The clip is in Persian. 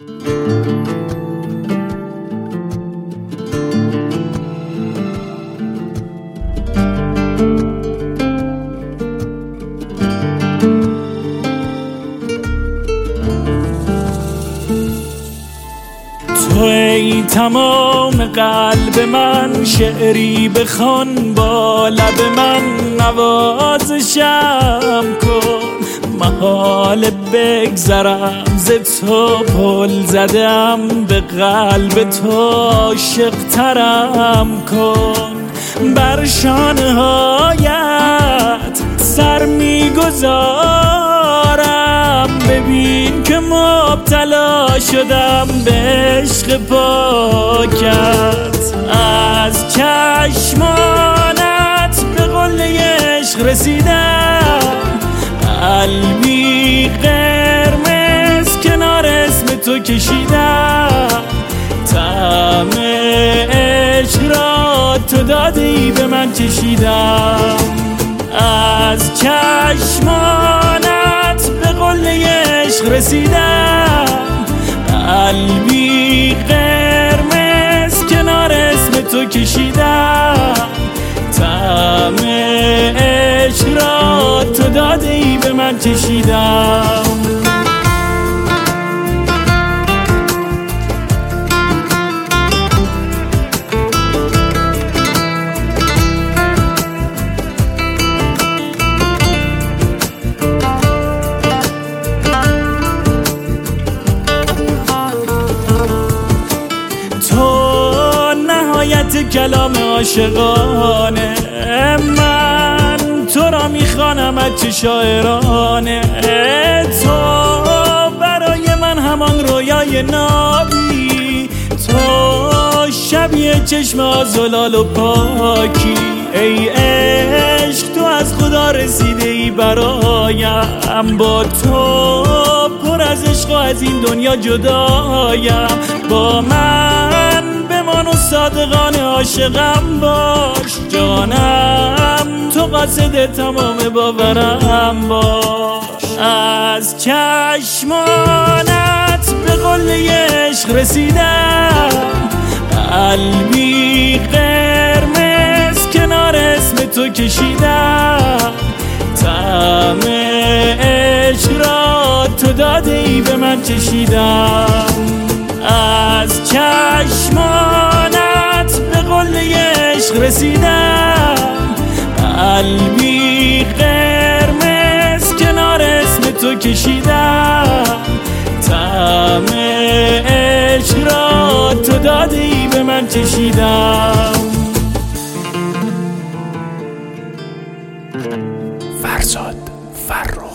ای تمام قلب من، شعری بخوان با لب من، نوازشم کن. محال بگذرم ز تو، پل زدم به قلب تو، عاشق ترم کن. بر شانه هایت سر میگذارم، ببین که مبتلا شدم به عشق پاکت. از چشمانت به قله عشق رسیدم، قلبی قرمز کنار اسم تو کشیدم. طعم عشق را تو دادی به من چشیدم. از چشمانت به قله عشق رسیدم، قلبی قرمز کنار اسم تو کشیدم. طعم عشق را تو دادی به من چشیدم. کلام عاشقانه، من تو را میخوانم از چه شاعرانه. تو برای من همان رویای نابی، تو شبیه چشم زلال و پاکی. ای عشق تو از خدا رسیده ای برایم، با تو پر از عشق و از این دنیا جدایم. با من بمان و صادقانه عاشقم باش، جانم تو قاصد تمام باورم باش. از چشمانت به قله عشق رسیدم، قلبی قرمز کنار اسم تو کشیدم. طعم عشق را تو دادی به من چشیدم. از چشمانت به قله عشق رسیدم، قلبی قرمز کنار اسم تو کشیدم. طعم عشق را تو دادی به من چشیدم. فرزاد فرخ.